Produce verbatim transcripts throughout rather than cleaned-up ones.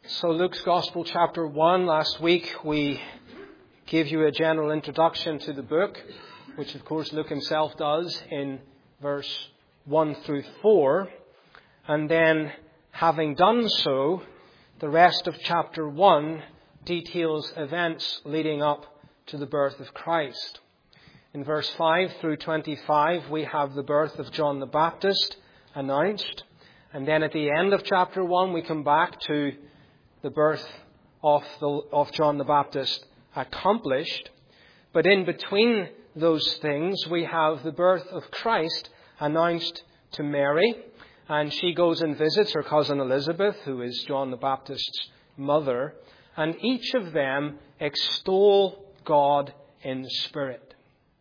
So Luke's Gospel chapter one. Last week we gave you a general introduction to the book, which of course Luke himself does in verse one through four. And then, having done so, the rest of chapter one details events leading up to the birth of Christ. In verse five through twenty-five we have the birth of John the Baptist announced. And then at the end of chapter one we come back to the birth of, the, of John the Baptist accomplished. But in between those things we have the birth of Christ announced to Mary. And she goes and visits her cousin Elizabeth, who is John the Baptist's mother. And each of them extol God in spirit.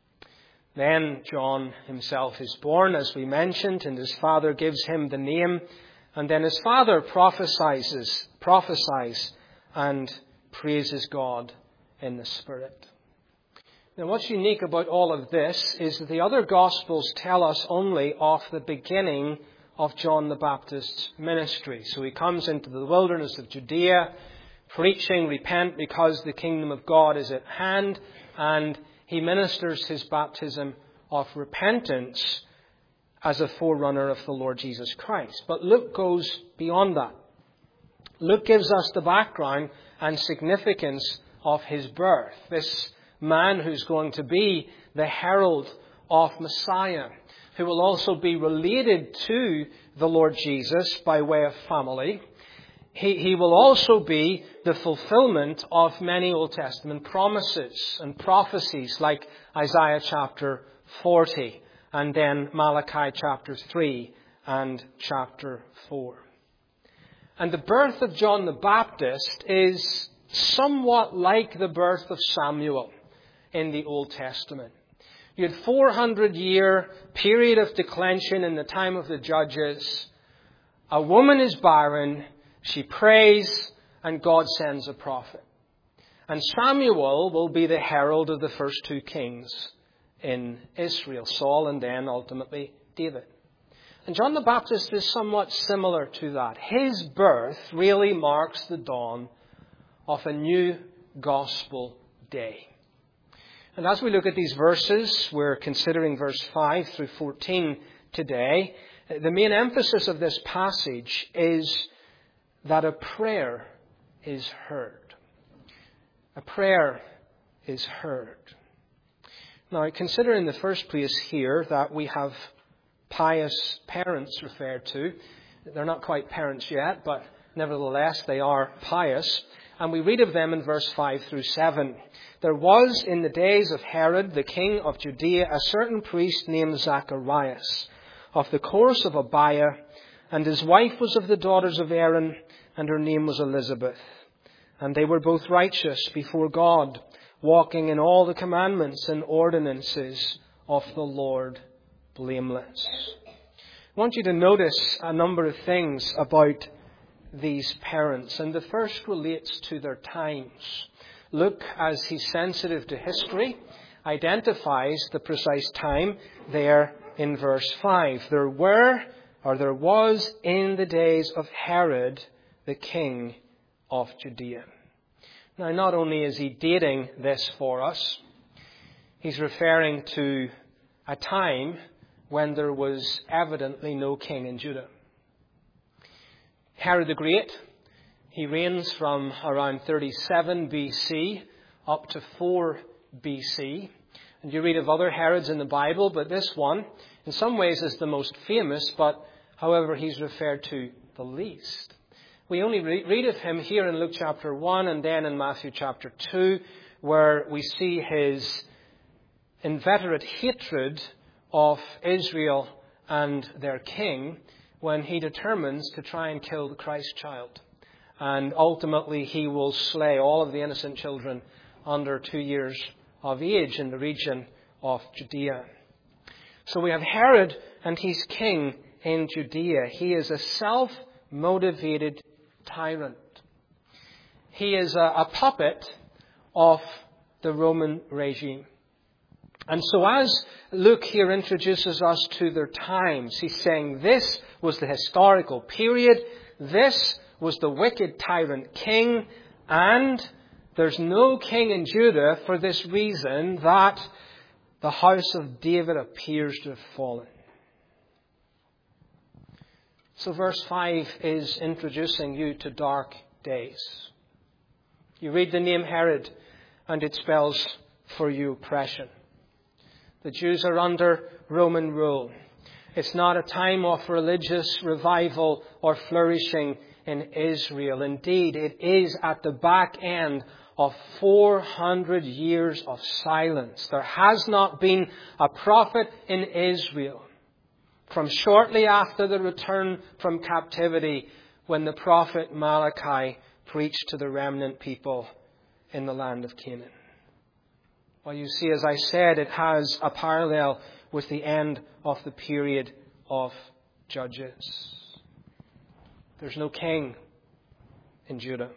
Then John himself is born, as we mentioned, and his father gives him the name. And then his father prophesies, prophesies and praises God in the Spirit. Now, what's unique about all of this is that the other Gospels tell us only of the beginning of John the Baptist's ministry. So he comes into the wilderness of Judea, preaching, repent because the kingdom of God is at hand, and he ministers his baptism of repentance as a forerunner of the Lord Jesus Christ. But Luke goes beyond that. Luke gives us the background and significance of his birth. This man who's going to be the herald of Messiah, who will also be related to the Lord Jesus by way of family. He, he will also be the fulfillment of many Old Testament promises and prophecies like Isaiah chapter forty and then Malachi chapter three and chapter four. And the birth of John the Baptist is somewhat like the birth of Samuel in the Old Testament. You had four hundred year period of declension in the time of the judges. A woman is barren. She prays, and God sends a prophet. And Samuel will be the herald of the first two kings in Israel, Saul and then ultimately David. And John the Baptist is somewhat similar to that. His birth really marks the dawn of a new gospel day. And as we look at these verses, we're considering verse five through fourteen today. The main emphasis of this passage is that a prayer is heard. A prayer is heard. Now, consider in the first place here that we have pious parents referred to. They're not quite parents yet, but nevertheless they are pious. And we read of them in verse five through seven. There was in the days of Herod, the king of Judea, a certain priest named Zacharias, of the course of Abiah, and his wife was of the daughters of Aaron, and her name was Elizabeth. And they were both righteous before God, walking in all the commandments and ordinances of the Lord blameless. I want you to notice a number of things about these parents. And the first relates to their times. Luke, as he's sensitive to history, identifies the precise time there in verse five. There were, or there was in the days of Herod, the king of Judea. Now, not only is he dating this for us, he's referring to a time when there was evidently no king in Judah. Herod the Great, he reigns from around thirty-seven B C up to four B C. And you read of other Herods in the Bible, but this one, in some ways, is the most famous, but however, he's referred to the least. We only read of him here in Luke chapter one and then in Matthew chapter two, where we see his inveterate hatred of Israel and their king when he determines to try and kill the Christ child. And ultimately he will slay all of the innocent children under two years of age in the region of Judea. So we have Herod, and he's king in Judea. He is a self-motivated tyrant. He is a, a puppet of the Roman regime. And so as Luke here introduces us to their times, he's saying this was the historical period. This was the wicked tyrant king, and there's no king in Judah for this reason, that the house of David appears to have fallen. So verse five is introducing you to dark days. You read the name Herod, and it spells for you oppression. The Jews are under Roman rule. It's not a time of religious revival or flourishing in Israel. Indeed, it is at the back end of four hundred years of silence. There has not been a prophet in Israel from shortly after the return from captivity, when the prophet Malachi preached to the remnant people in the land of Canaan. Well, you see, as I said, it has a parallel with the end of the period of Judges. There's no king in Judah.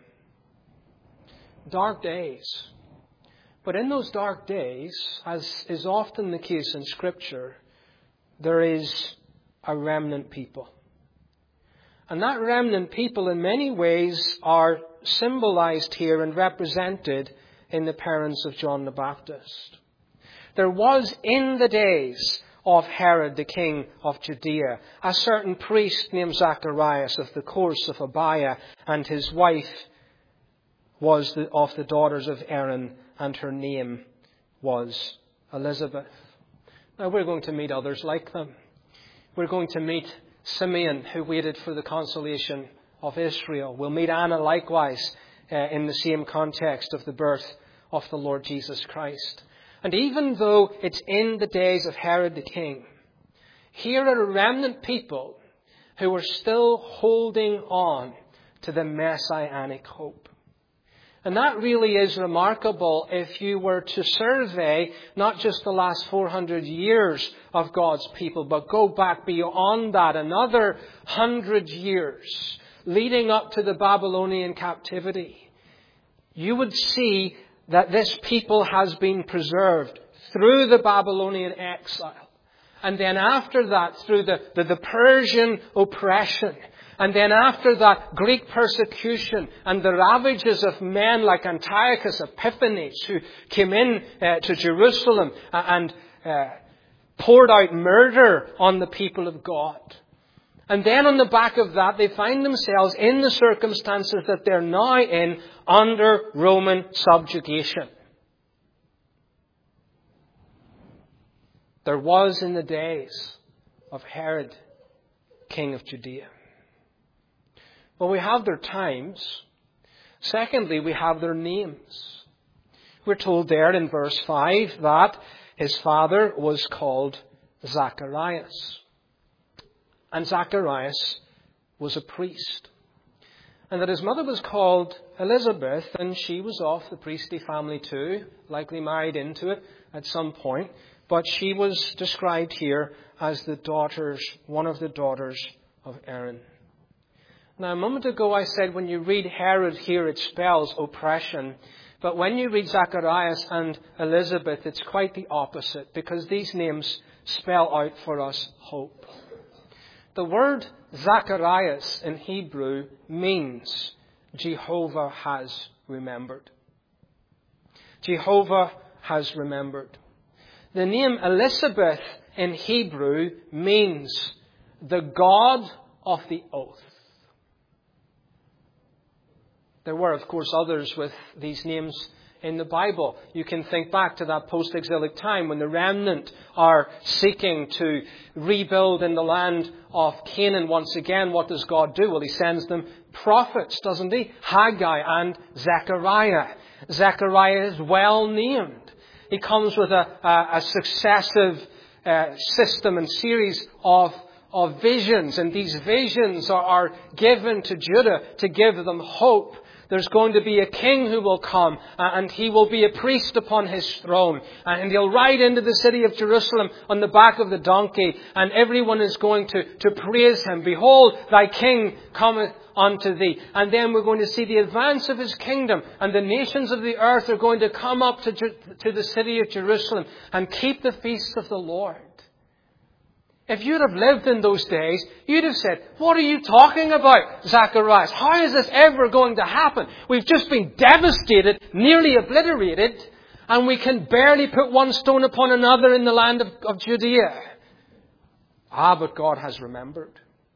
Dark days. But in those dark days, as is often the case in Scripture, there is a remnant people. And that remnant people in many ways are symbolized here and represented in the parents of John the Baptist. There was in the days of Herod, the king of Judea, a certain priest named Zacharias of the course of Abiah, and his wife was the, of the daughters of Aaron, and her name was Elizabeth. Now we're going to meet others like them. We're going to meet Simeon, who waited for the consolation of Israel. We'll meet Anna likewise uh, in the same context of the birth of the Lord Jesus Christ. And even though it's in the days of Herod the king, here are a remnant people who are still holding on to the messianic hope. And that really is remarkable if you were to survey not just the last four hundred years of God's people, but go back beyond that another hundred years leading up to the Babylonian captivity. You would see that this people has been preserved through the Babylonian exile. And then after that, through the, the, the Persian oppression. And then after that, Greek persecution and the ravages of men like Antiochus Epiphanes, who came in uh, to Jerusalem and uh, poured out murder on the people of God. And then on the back of that, they find themselves in the circumstances that they're now in under Roman subjugation. There was in the days of Herod, king of Judea. Well, we have their times. Secondly, we have their names. We're told there in verse five that his father was called Zacharias. And Zacharias was a priest. And that his mother was called Elizabeth, and she was of the priestly family too, likely married into it at some point. But she was described here as the daughters, one of the daughters of Aaron. Now, a moment ago I said when you read Herod here it spells oppression. But when you read Zacharias and Elizabeth, it's quite the opposite, because these names spell out for us hope. The word Zacharias in Hebrew means Jehovah has remembered. Jehovah has remembered. The name Elizabeth in Hebrew means the God of the oath. There were, of course, others with these names in the Bible. You can think back to that post-exilic time when the remnant are seeking to rebuild in the land of Canaan once again. What does God do? Well, He sends them prophets, doesn't He? Haggai and Zechariah. Zechariah is well named. He comes with a, a, a successive uh, system and series of, of visions. And these visions are, are given to Judah to give them hope. There's going to be a king who will come, and he will be a priest upon his throne. And he'll ride into the city of Jerusalem on the back of the donkey, and everyone is going to, to praise him. Behold, thy king cometh unto thee. And then we're going to see the advance of his kingdom, and the nations of the earth are going to come up to, to the city of Jerusalem and keep the feasts of the Lord. If you'd have lived in those days, you'd have said, what are you talking about, Zacharias? How is this ever going to happen? We've just been devastated, nearly obliterated, and we can barely put one stone upon another in the land of, of Judea. Ah, but God has remembered.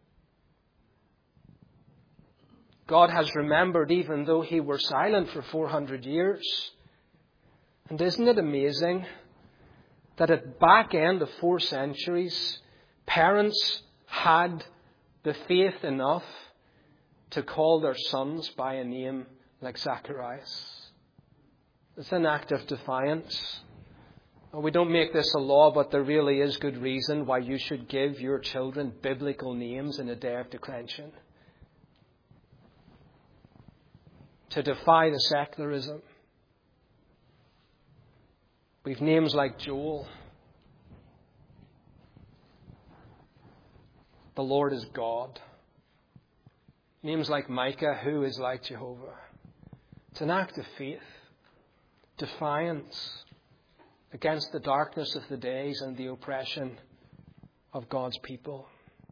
God has remembered even though He were silent for four hundred years. And isn't it amazing that at the back end of four centuries, parents had the faith enough to call their sons by a name like Zacharias? It's an act of defiance. We don't make this a law, but there really is good reason why you should give your children biblical names in a day of declension. To defy the secularism. We've names like Joel. The Lord is God. Names like Micah, who is like Jehovah. It's an act of faith. Defiance against the darkness of the days and the oppression of God's people.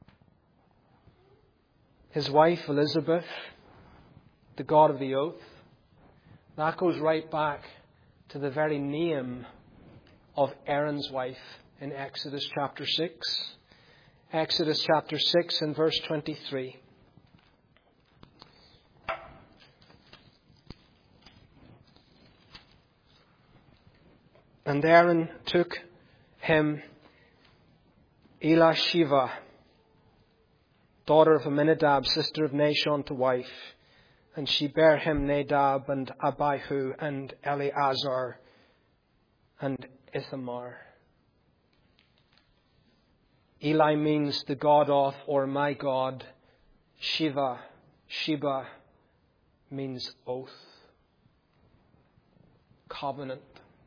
His wife, Elizabeth, the God of the oath, that goes right back to the very name of Aaron's wife in Exodus chapter six. Exodus chapter six and verse twenty-three. And Aaron took him Elisheva, daughter of Amminadab, sister of Nahshon, to wife. And she bare him Nadab and Abihu and Eleazar and Ithamar. Eli means the God of, or my God. Shiva, Sheba means oath, covenant.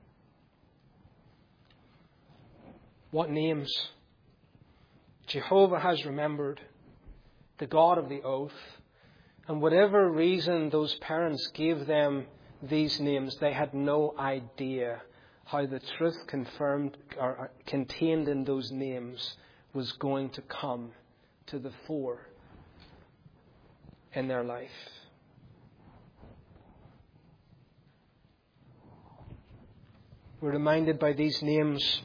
What names? Jehovah has remembered, the God of the oath. And whatever reason those parents gave them these names, they had no idea how the truth confirmed or contained in those names was going to come to the fore in their life. We're reminded by these names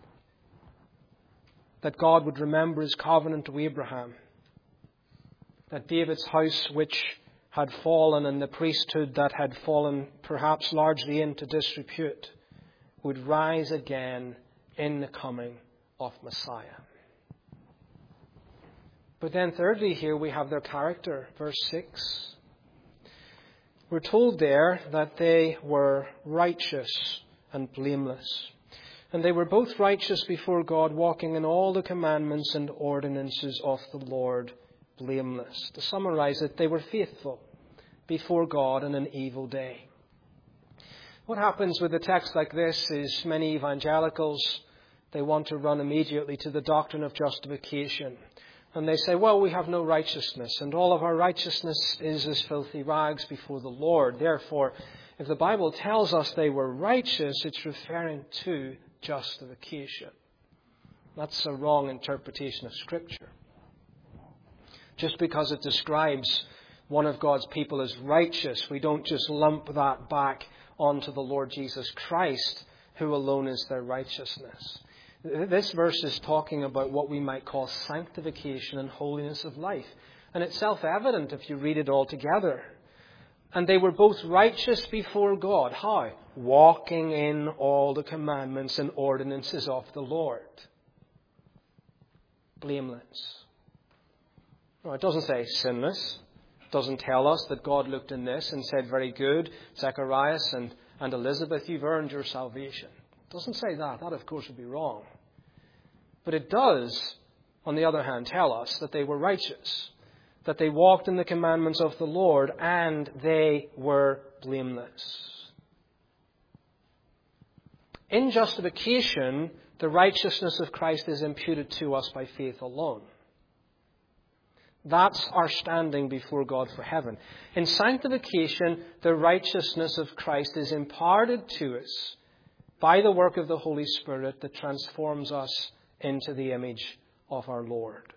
that God would remember His covenant to Abraham. That David's house, which had fallen, and the priesthood that had fallen perhaps largely into disrepute, would rise again in the coming of Messiah. But then thirdly, here we have their character. Verse six. We're told there that they were righteous and blameless. And they were both righteous before God, walking in all the commandments and ordinances of the Lord, blameless. To summarize it, they were faithful before God in an evil day. What happens with a text like this is many evangelicals, they want to run immediately to the doctrine of justification. And they say, well, we have no righteousness, and all of our righteousness is as filthy rags before the Lord. Therefore, if the Bible tells us they were righteous, it's referring to justification. That's a wrong interpretation of Scripture. Just because it describes one of God's people as righteous, we don't just lump that back onto the Lord Jesus Christ, who alone is their righteousness. This verse is talking about what we might call sanctification and holiness of life. And it's self-evident if you read it all together. And they were both righteous before God. How? Walking in all the commandments and ordinances of the Lord. Blameless. No, it doesn't say sinless. It doesn't tell us that God looked in this and said, very good, Zacharias and, and Elizabeth, you've earned your salvation. It doesn't say that. That, of course, would be wrong. But it does, on the other hand, tell us that they were righteous, that they walked in the commandments of the Lord, and they were blameless. In justification, the righteousness of Christ is imputed to us by faith alone. That's our standing before God for heaven. In sanctification, the righteousness of Christ is imparted to us by the work of the Holy Spirit that transforms us into the image of our Lord.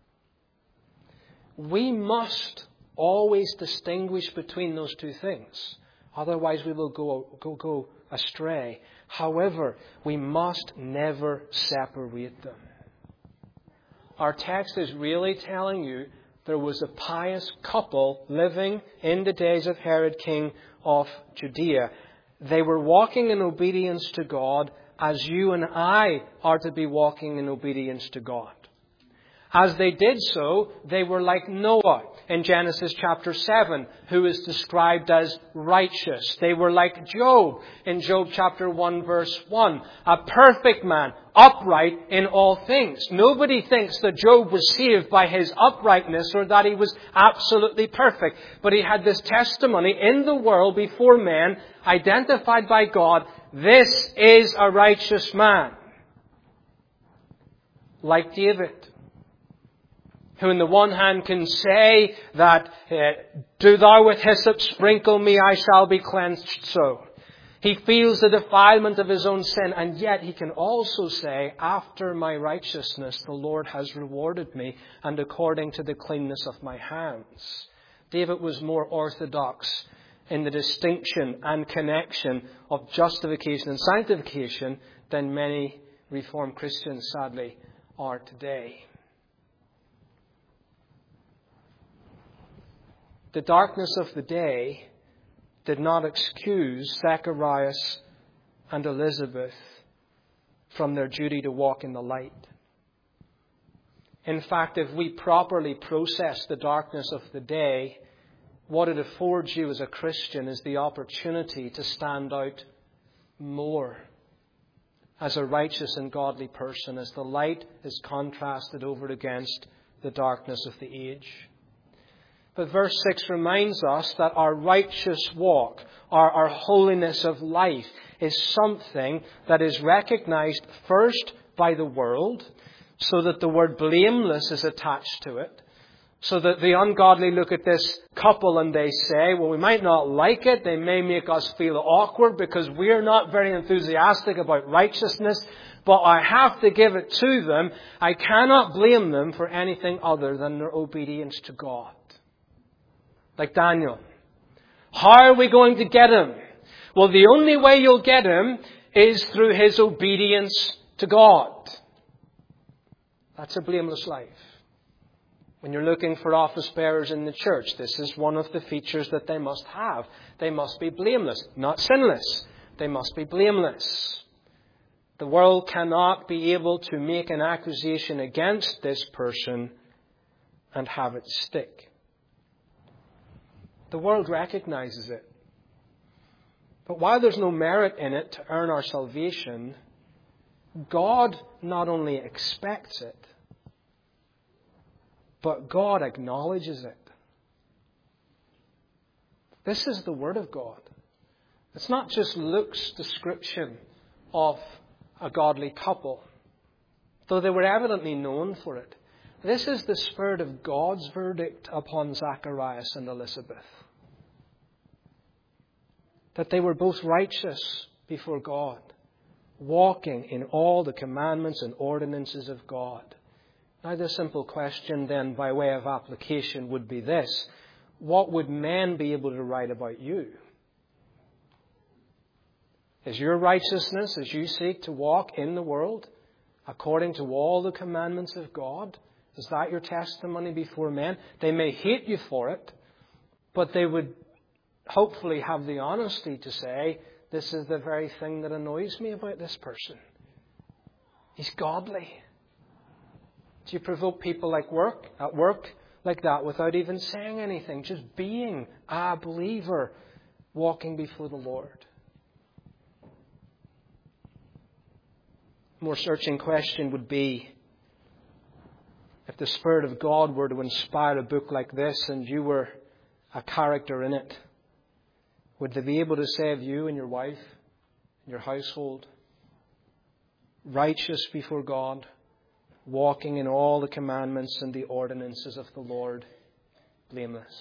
We must always distinguish between those two things. Otherwise we will go, go, go astray. However, we must never separate them. Our text is really telling you there was a pious couple living in the days of Herod, king of Judea. They were walking in obedience to God as you and I are to be walking in obedience to God. As they did so, they were like Noah in Genesis chapter seven, who is described as righteous. They were like Job in Job chapter one verse one, a perfect man, upright in all things. Nobody thinks that Job was saved by his uprightness or that he was absolutely perfect. But he had this testimony in the world before men, identified by God, this is a righteous man. Like David, who on the one hand can say that, uh, do thou with hyssop sprinkle me, I shall be cleansed so. He feels the defilement of his own sin, and yet he can also say, after my righteousness the Lord has rewarded me, and according to the cleanness of my hands. David was more orthodox in the distinction and connection of justification and sanctification than many Reformed Christians sadly are today. The darkness of the day did not excuse Zacharias and Elizabeth from their duty to walk in the light. In fact, if we properly process the darkness of the day, what it affords you as a Christian is the opportunity to stand out more as a righteous and godly person, as the light is contrasted over against the darkness of the age. But verse six reminds us that our righteous walk, our, our holiness of life, is something that is recognized first by the world, so that the word blameless is attached to it. So that the ungodly look at this couple and they say, well, we might not like it. They may make us feel awkward because we're not very enthusiastic about righteousness. But I have to give it to them. I cannot blame them for anything other than their obedience to God. Like Daniel. How are we going to get him? Well, the only way you'll get him is through his obedience to God. That's a blameless life. When you're looking for office bearers in the church, this is one of the features that they must have. They must be blameless, not sinless. They must be blameless. The world cannot be able to make an accusation against this person and have it stick. The world recognizes it. But while there's no merit in it to earn our salvation, God not only expects it, but God acknowledges it. This is the Word of God. It's not just Luke's description of a godly couple, though they were evidently known for it. This is the Spirit of God's verdict upon Zacharias and Elizabeth. That they were both righteous before God, walking in all the commandments and ordinances of God. Now the simple question then, by way of application, would be this. What would men be able to write about you? Is your righteousness, as you seek to walk in the world, according to all the commandments of God, is that your testimony before men? They may hate you for it, but they would hopefully have the honesty to say, this is the very thing that annoys me about this person. He's godly. Do you provoke people like work, at work like that without even saying anything? Just being a believer, walking before the Lord. A more searching question would be, if the Spirit of God were to inspire a book like this and you were a character in it, would they be able to say of you and your wife, and your household, righteous before God, walking in all the commandments and the ordinances of the Lord, blameless?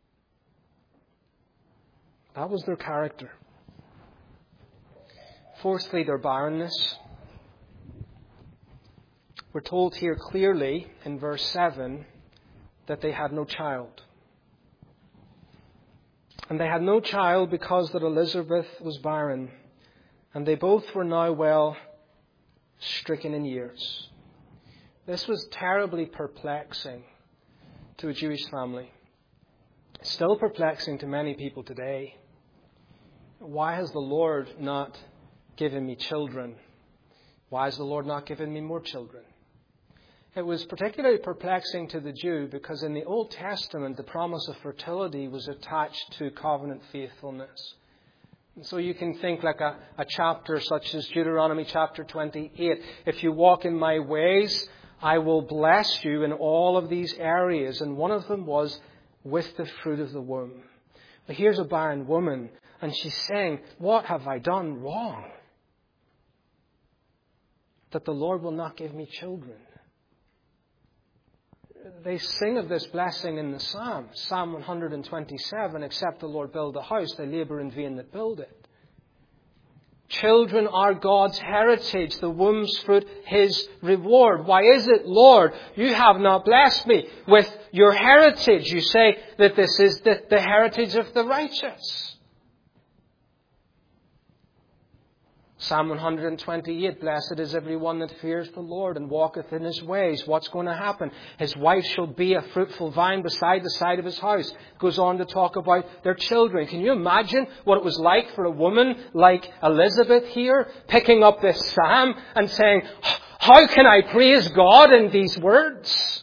That was their character. Fourthly, their barrenness. we're told here clearly in verse seven that they had no child. And they had no child because that Elizabeth was barren, and they both were now well stricken in years. This was terribly perplexing to a Jewish family. Still perplexing to many people today. Why has the Lord not given me children? Why has the Lord not given me more children? It was particularly perplexing to the Jew because in the Old Testament the promise of fertility was attached to covenant faithfulness. And so you can think like a, a chapter such as Deuteronomy chapter twenty-eight. If you walk in my ways, I will bless you in all of these areas. And one of them was with the fruit of the womb. But here's a barren woman and she's saying, what have I done wrong that the Lord will not give me children? They sing of this blessing in the Psalms. Psalm one hundred twenty-seven, except the Lord build a house, they labour in vain that build it. Children are God's heritage, the womb's fruit His reward. Why is it, Lord, you have not blessed me with your heritage? You say that this is the, the heritage of the righteous. Psalm one hundred twenty-eight, blessed is every one that fears the Lord and walketh in His ways. What's going to happen? His wife shall be a fruitful vine beside the side of his house. Goes on to talk about their children. Can you imagine what it was like for a woman like Elizabeth here, picking up this psalm and saying, how can I praise God in these words?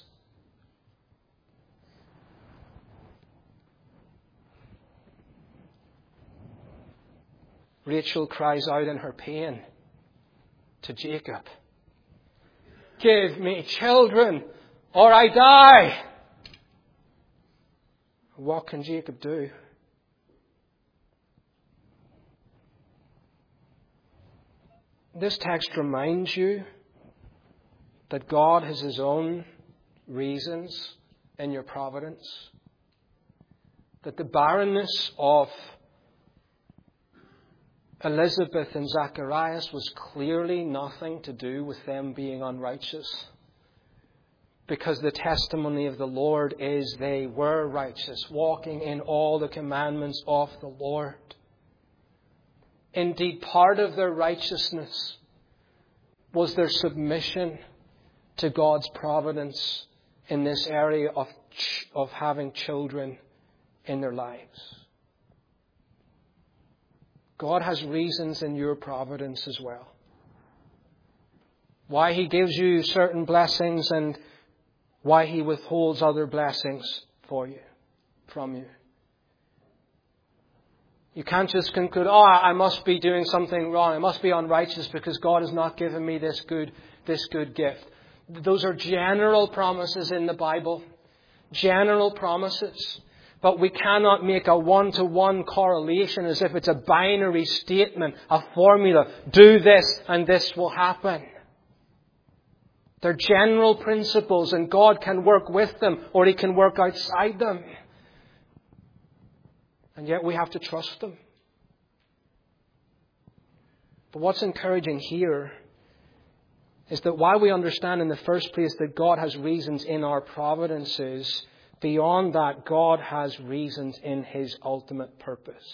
Rachel cries out in her pain to Jacob, give me children or I die. What can Jacob do? This text reminds you that God has His own reasons in your providence. That the barrenness of Elizabeth and Zacharias was clearly nothing to do with them being unrighteous. Because the testimony of the Lord is they were righteous, walking in all the commandments of the Lord. Indeed, part of their righteousness was their submission to God's providence in this area of, of having children in their lives. God has reasons in your providence as well. Why He gives you certain blessings and why He withholds other blessings for you, from you. You can't just conclude, oh, I must be doing something wrong. I must be unrighteous because God has not given me this good, this good gift. Those are general promises in the Bible. General promises. But we cannot make a one-to-one correlation as if it's a binary statement, a formula. Do this and this will happen. They're general principles and God can work with them or He can work outside them. And yet we have to trust them. But what's encouraging here is that while we understand in the first place that God has reasons in our providences, beyond that, God has reasons in His ultimate purpose.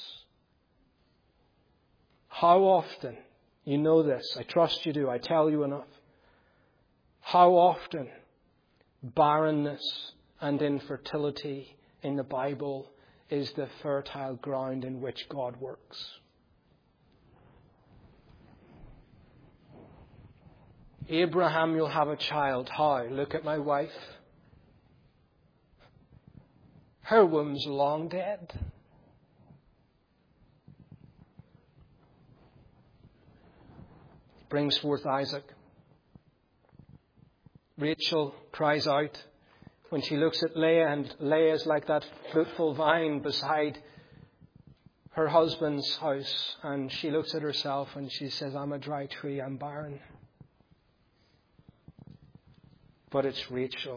How often, you know this, I trust you do, I tell you enough. How often barrenness and infertility in the Bible is the fertile ground in which God works. Abraham, you'll have a child. How? Look at my wife. Her womb's long dead. Brings forth Isaac. Rachel cries out when she looks at Leah, and Leah is like that fruitful vine beside her husband's house, and she looks at herself and she says, I'm a dry tree, I'm barren. But it's Rachel.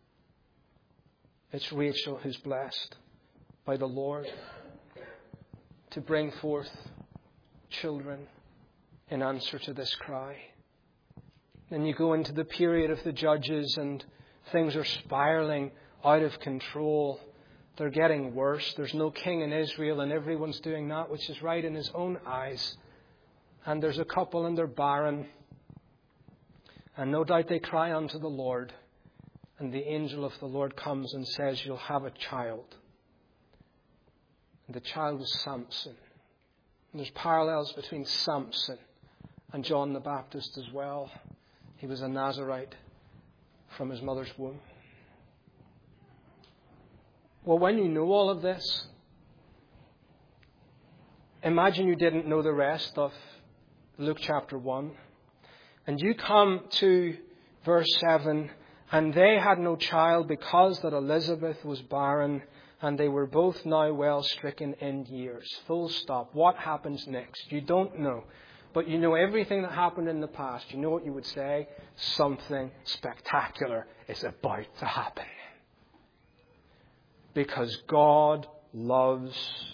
It's Rachel who's blessed by the Lord to bring forth children in answer to this cry. Then you go into the period of the judges and things are spiraling out of control. They're getting worse. There's no king in Israel and everyone's doing that which is right in his own eyes. And there's a couple and they're barren. And no doubt they cry unto the Lord. And the angel of the Lord comes and says, you'll have a child. And the child was Samson. And there's parallels between Samson and John the Baptist as well. He was a Nazarite from his mother's womb. Well, when you know all of this, imagine you didn't know the rest of Luke chapter one. And you come to verse seven, and they had no child because that Elizabeth was barren, and they were both now well stricken in years. Full stop. What happens next? You don't know. But you know everything that happened in the past. You know what you would say? Something spectacular is about to happen. Because God loves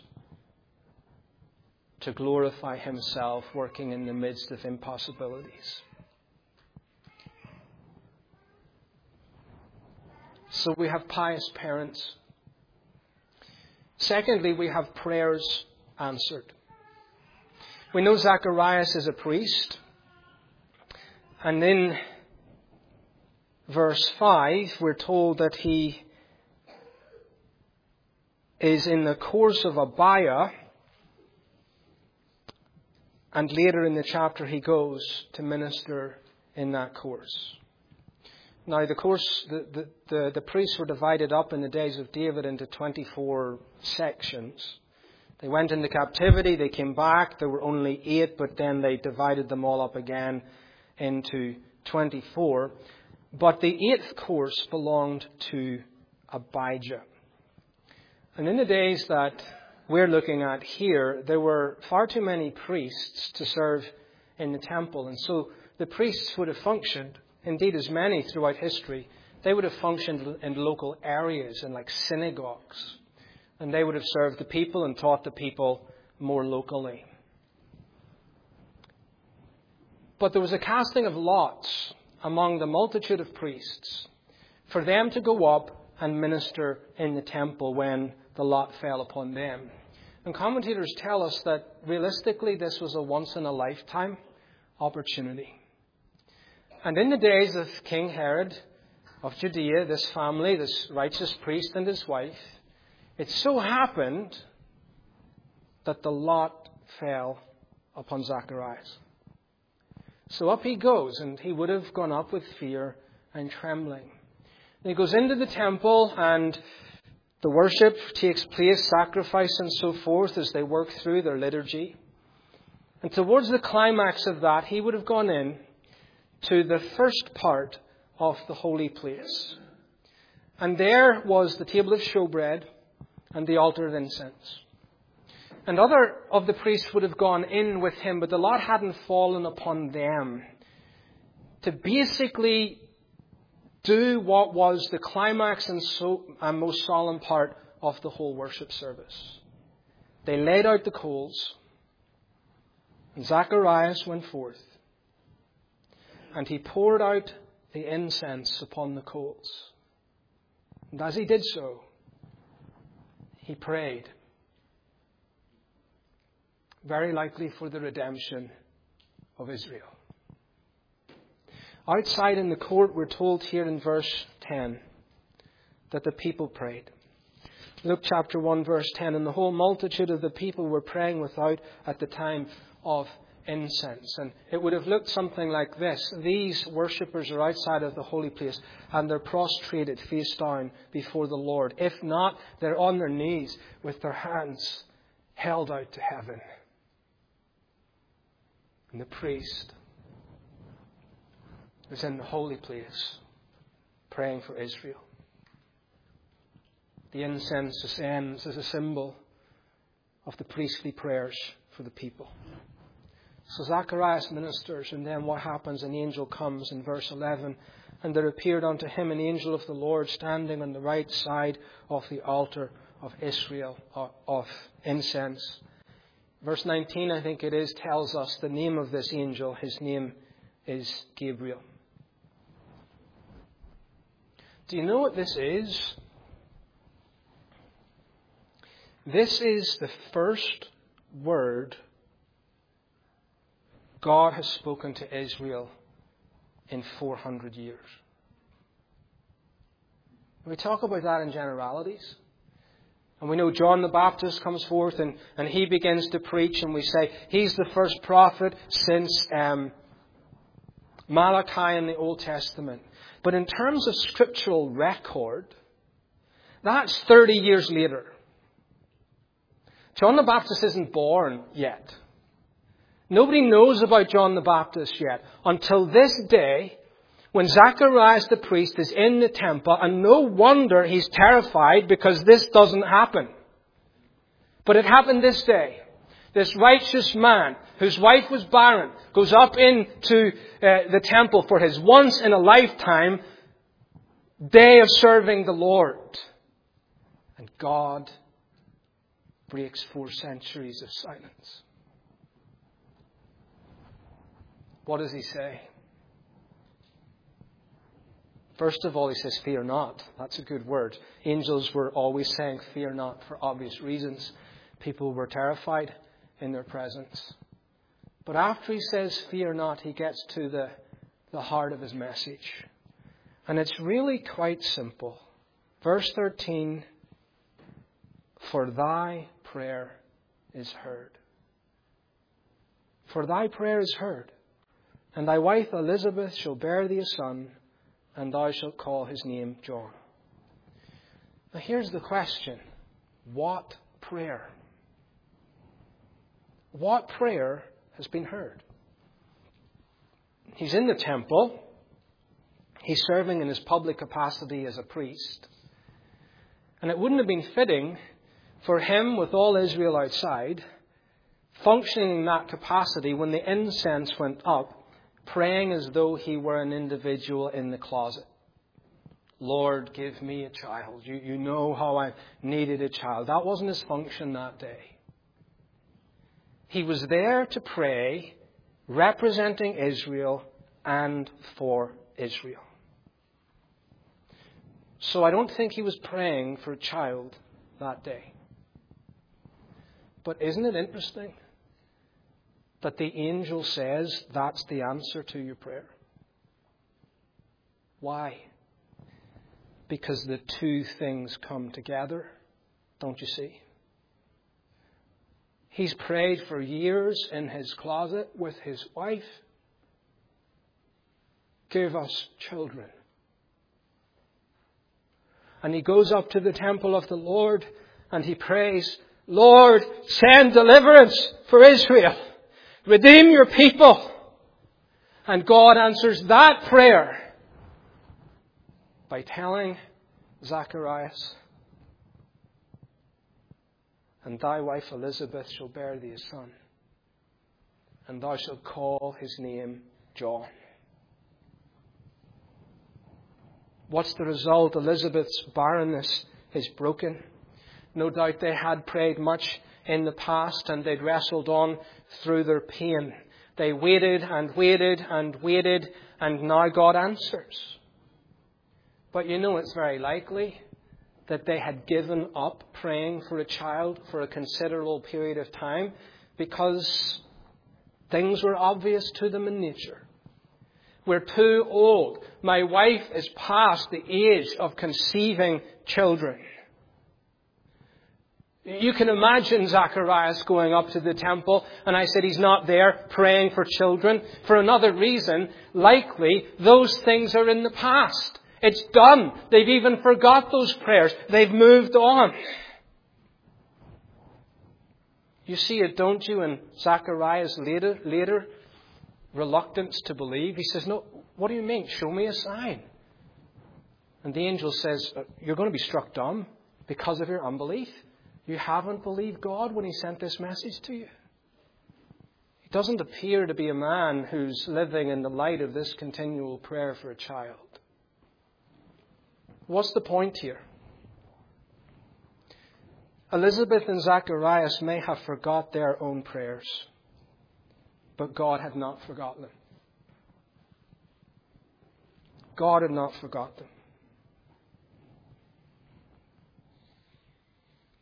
to glorify himself working in the midst of impossibilities. So we have pious parents. Secondly, we have prayers answered. We know Zacharias is a priest. And in verse five, we're told that he is in the course of Abia. And later in the chapter, he goes to minister in that course. Now, the course, the, the, the, the priests were divided up in the days of David into twenty-four sections. They went into captivity, they came back, there were only eight, but then they divided them all up again into twenty-four. But the eighth course belonged to Abijah. And in the days that we're looking at here, there were far too many priests to serve in the temple. And so the priests would have functioned, indeed as many throughout history, they would have functioned in local areas and like synagogues. And they would have served the people and taught the people more locally. But there was a casting of lots among the multitude of priests for them to go up and minister in the temple when the lot fell upon them. And commentators tell us that realistically this was a once-in-a-lifetime opportunity. And in the days of King Herod of Judea, this family, this righteous priest and his wife, it so happened that the lot fell upon Zacharias. So up he goes, and he would have gone up with fear and trembling. And he goes into the temple, and the worship takes place, sacrifice and so forth, as they work through their liturgy. And towards the climax of that, he would have gone in to the first part of the holy place. And there was the table of showbread and the altar of incense. And other of the priests would have gone in with him, but the lot hadn't fallen upon them to basically do what was the climax and, so, and most solemn part of the whole worship service. They laid out the coals, and Zacharias went forth, and he poured out the incense upon the coals. And as he did so, he prayed, very likely for the redemption of Israel. Outside in the court, we're told here in verse ten that the people prayed. Luke chapter one, verse ten, and the whole multitude of the people were praying without at the time of incense. And it would have looked something like this. These worshippers are outside of the holy place and they're prostrated face down before the Lord. If not, they're on their knees with their hands held out to heaven. And the priest is in the holy place praying for Israel. The incense ascends as a symbol of the priestly prayers for the people. So Zacharias ministers, and then what happens? An angel comes in verse eleven. And there appeared unto him an angel of the Lord standing on the right side of the altar of Israel, of incense. Verse nineteen, I think it is, tells us the name of this angel. His name is Gabriel. Do you know what this is? This is the first word God has spoken to Israel in four hundred years. We talk about that in generalities. And we know John the Baptist comes forth and, and he begins to preach, and we say he's the first prophet since um, Malachi in the Old Testament. But in terms of scriptural record, that's thirty years later. John the Baptist isn't born yet. Nobody knows about John the Baptist yet until this day, when Zacharias the priest is in the temple, and no wonder he's terrified because this doesn't happen. But it happened this day. This righteous man, whose wife was barren, goes up into uh, the temple for his once in a lifetime day of serving the Lord. And God breaks four centuries of silence. What does he say? First of all, he says, fear not. That's a good word. Angels were always saying, fear not, for obvious reasons. People were terrified in their presence. But after he says, fear not, he gets to the, the heart of his message. And it's really quite simple. Verse thirteen, for thy prayer is heard. For thy prayer is heard. And thy wife Elizabeth shall bear thee a son, and thou shalt call his name John. Now here's the question. What prayer? What prayer has been heard? He's in the temple. He's serving in his public capacity as a priest. And it wouldn't have been fitting for him, with all Israel outside, functioning in that capacity when the incense went up, praying as though he were an individual in the closet. Lord, give me a child. You, you know how I needed a child. That wasn't his function that day. He was there to pray, representing Israel and for Israel. So I don't think he was praying for a child that day. But isn't it interesting that the angel says that's the answer to your prayer? Why? Because the two things come together, don't you see? He's prayed for years in his closet with his wife. Give us children. And he goes up to the temple of the Lord and he prays, Lord, send deliverance for Israel. Redeem your people. And God answers that prayer by telling Zacharias, and thy wife Elizabeth shall bear thee a son, and thou shalt call his name John. What's the result? Elizabeth's barrenness is broken. No doubt they had prayed much in the past and they'd wrestled on through their pain. They waited and waited and waited, and now God answers. But you know, it's very likely that they had given up praying for a child for a considerable period of time because things were obvious to them in nature. We're too old. My wife is past the age of conceiving children. You can imagine Zacharias going up to the temple, and I said he's not there praying for children. For another reason, likely those things are in the past. It's done. They've even forgot those prayers. They've moved on. You see it, don't you, in Zacharias' later, later reluctance to believe? He says, no, what do you mean? Show me a sign. And the angel says, you're going to be struck dumb because of your unbelief. You haven't believed God when he sent this message to you. He doesn't appear to be a man who's living in the light of this continual prayer for a child. What's the point here? Elizabeth and Zacharias may have forgot their own prayers, but God had not forgotten them. God had not forgotten them.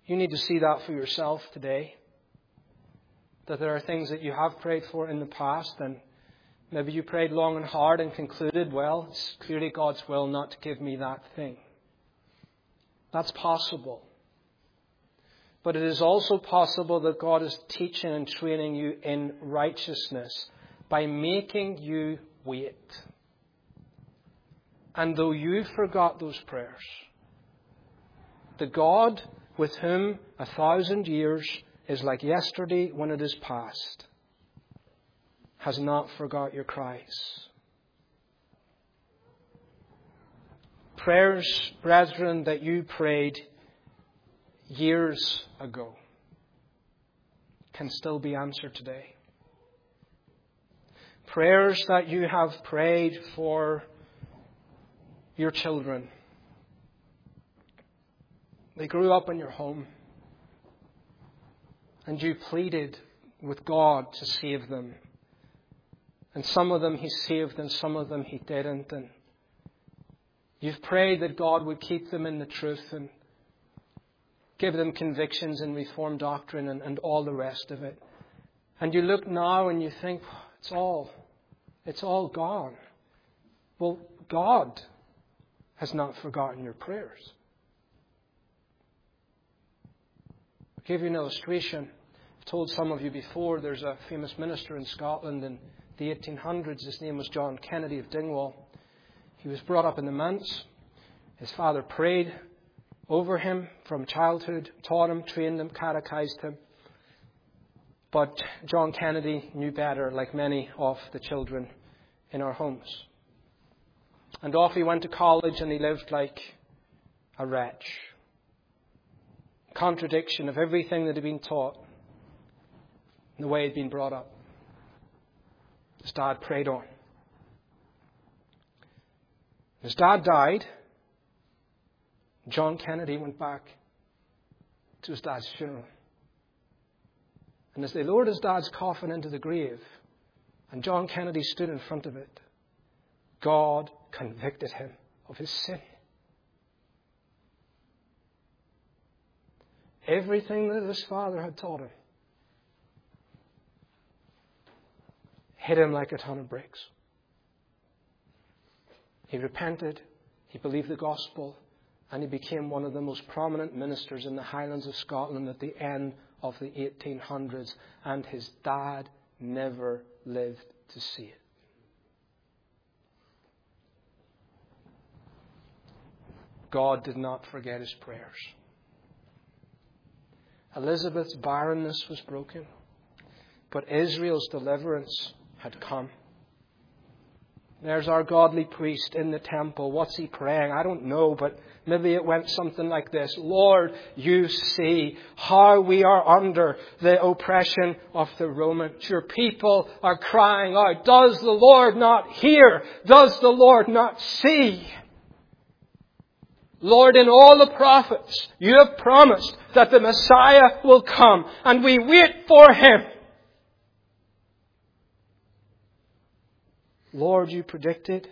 You need to see that for yourself today. That there are things that you have prayed for in the past, and maybe you prayed long and hard and concluded, well, it's clearly God's will not to give me that thing. That's possible. But it is also possible that God is teaching and training you in righteousness by making you wait. And though you forgot those prayers, the God with whom a thousand years is like yesterday when it is past has not forgot your cries. Prayers, brethren, that you prayed years ago can still be answered today. Prayers that you have prayed for your children. They grew up in your home, and you pleaded with God to save them. And some of them He saved and some of them He didn't. And you've prayed that God would keep them in the truth and give them convictions in Reformed doctrine and, and all the rest of it. And you look now and you think, it's all, it's all gone. Well, God has not forgotten your prayers. I'll give you an illustration. I've told some of you before, there's a famous minister in Scotland in the eighteen hundreds. His name was John Kennedy of Dingwall. He was brought up in the manse. His father prayed over him from childhood, taught him, trained him, catechized him. But John Kennedy knew better, like many of the children in our homes. And off he went to college, and he lived like a wretch. Contradiction of everything that had been taught and the way he'd been brought up. His dad prayed on. His dad died. John Kennedy went back to his dad's funeral. And as they lowered his dad's coffin into the grave, and John Kennedy stood in front of it, God convicted him of his sin. Everything that his father had taught him hit him like a ton of bricks. He repented, he believed the gospel, and he became one of the most prominent ministers in the Highlands of Scotland at the end of the eighteen hundreds. And his dad never lived to see it. God did not forget his prayers. Elizabeth's barrenness was broken, but Israel's deliverance had come. There's our godly priest in the temple. What's he praying? I don't know, but maybe it went something like this. Lord, you see how we are under the oppression of the Romans. Your people are crying out. Does the Lord not hear? Does the Lord not see? Lord, in all the prophets, you have promised that the Messiah will come, and we wait for him. Lord, you predicted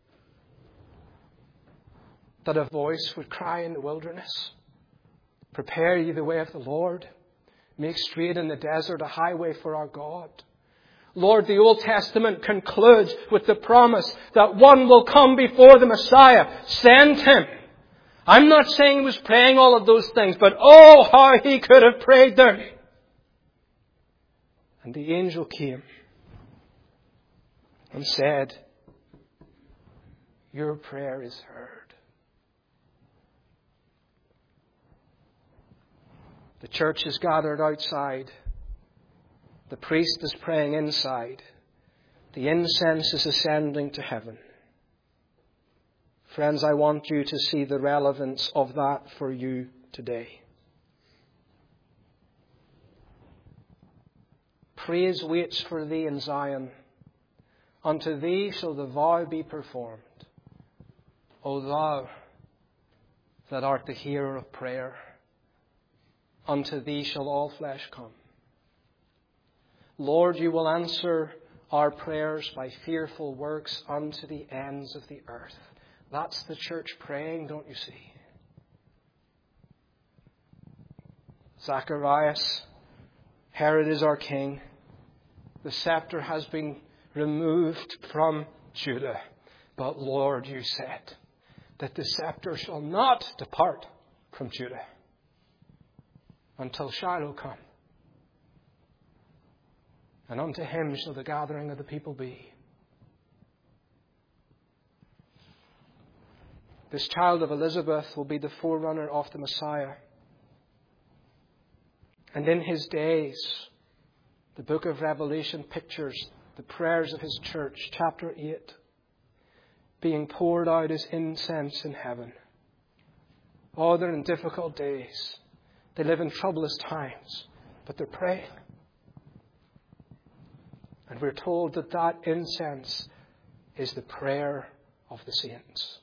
that a voice would cry in the wilderness, prepare ye the way of the Lord, make straight in the desert a highway for our God. Lord, the Old Testament concludes with the promise that one will come before the Messiah. Send him. I'm not saying he was praying all of those things, but oh, how he could have prayed them. And the angel came and said, your prayer is heard. The church is gathered outside. The priest is praying inside. The incense is ascending to heaven. Friends, I want you to see the relevance of that for you today. Praise waits for thee in Zion. Unto thee shall the vow be performed. O thou that art the hearer of prayer, unto thee shall all flesh come. Lord, you will answer our prayers by fearful works unto the ends of the earth. That's the church praying, don't you see? Zacharias, Herod is our king. The scepter has been removed from Judah. But Lord, you said that the scepter shall not depart from Judah until Shiloh come. And unto him shall the gathering of the people be. This child of Elizabeth will be the forerunner of the Messiah. And in his days, the book of Revelation pictures the prayers of his church, chapter eight, being poured out as incense in heaven. Oh, they're in difficult days. They live in troublous times, but they're praying. And we're told that that incense is the prayer of the saints.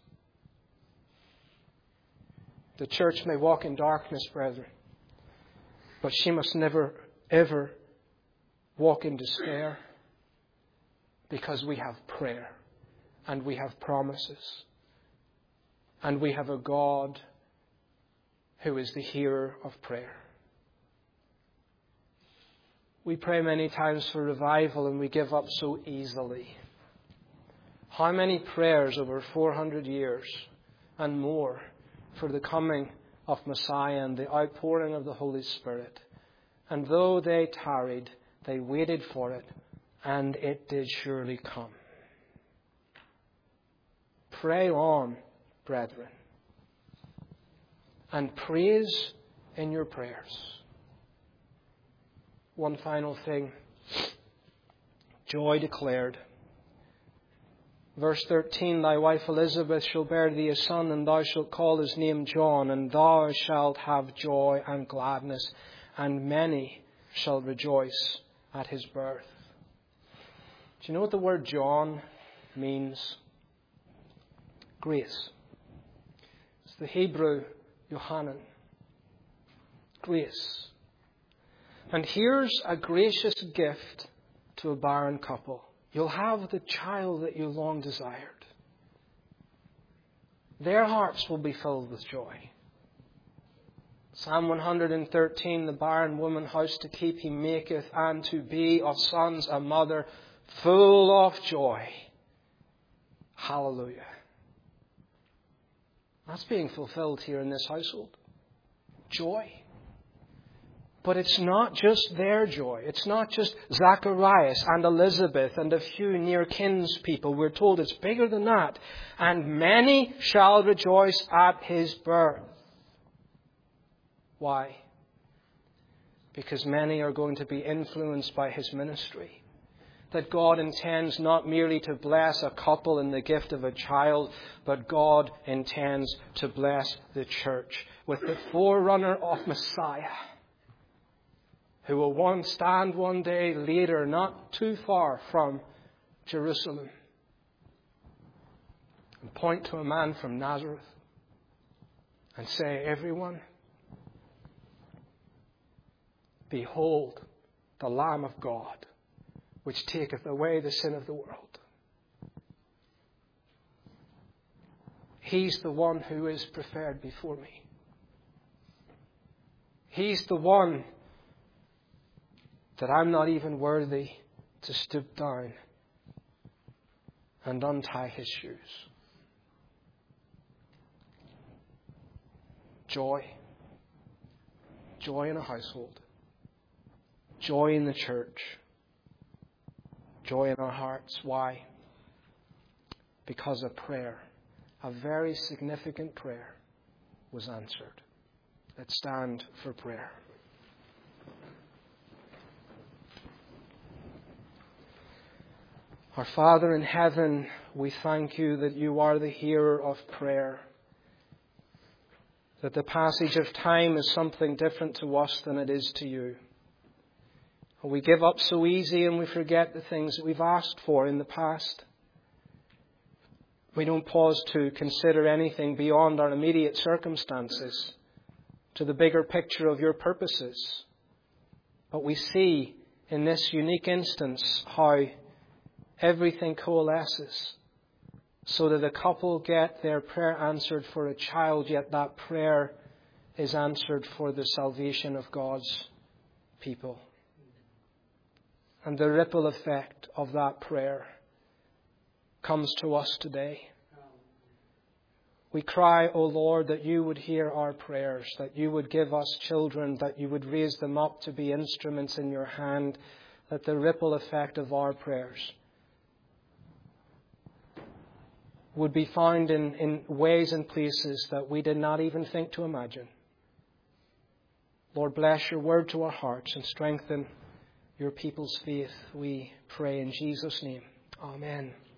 The church may walk in darkness, brethren, but she must never, ever walk in despair, because we have prayer and we have promises and we have a God who is the hearer of prayer. We pray many times for revival and we give up so easily. How many prayers over four hundred years and more for the coming of Messiah and the outpouring of the Holy Spirit. And though they tarried, they waited for it, and it did surely come. Pray on, brethren, and praise in your prayers. One final thing. Joy declared. Verse thirteen, thy wife Elizabeth shall bear thee a son, and thou shalt call his name John, and thou shalt have joy and gladness, and many shall rejoice at his birth. Do you know what the word John means? Grace. It's the Hebrew Yohanan. Grace. And here's a gracious gift to a barren couple. You'll have the child that you long desired. Their hearts will be filled with joy. Psalm one hundred thirteen, the barren woman house to keep he maketh, and to be of sons a mother, full of joy. Hallelujah. That's being fulfilled here in this household. Joy. But it's not just their joy. It's not just Zacharias and Elizabeth and a few near kinspeople. We're told it's bigger than that. And many shall rejoice at his birth. Why? Because many are going to be influenced by his ministry. That God intends not merely to bless a couple in the gift of a child, but God intends to bless the church with the forerunner of Messiah, who will one stand one day later, not too far from Jerusalem, and point to a man from Nazareth and say, everyone, behold the Lamb of God, which taketh away the sin of the world. He's the one who is preferred before me. He's the one that I'm not even worthy to stoop down and untie his shoes. Joy. Joy in a household. Joy in the church. Joy in our hearts. Why? Because a prayer, a very significant prayer, was answered. Let's stand for prayer. Our Father in heaven, we thank you that you are the hearer of prayer. That the passage of time is something different to us than it is to you. We give up so easy and we forget the things that we've asked for in the past. We don't pause to consider anything beyond our immediate circumstances to the bigger picture of your purposes. But we see in this unique instance how everything coalesces so that a couple get their prayer answered for a child, yet that prayer is answered for the salvation of God's people. And the ripple effect of that prayer comes to us today. We cry, O Lord, that you would hear our prayers, that you would give us children, that you would raise them up to be instruments in your hand, that the ripple effect of our prayers would be found in, in ways and places that we did not even think to imagine. Lord, bless your word to our hearts and strengthen your people's faith, we pray in Jesus' name. Amen.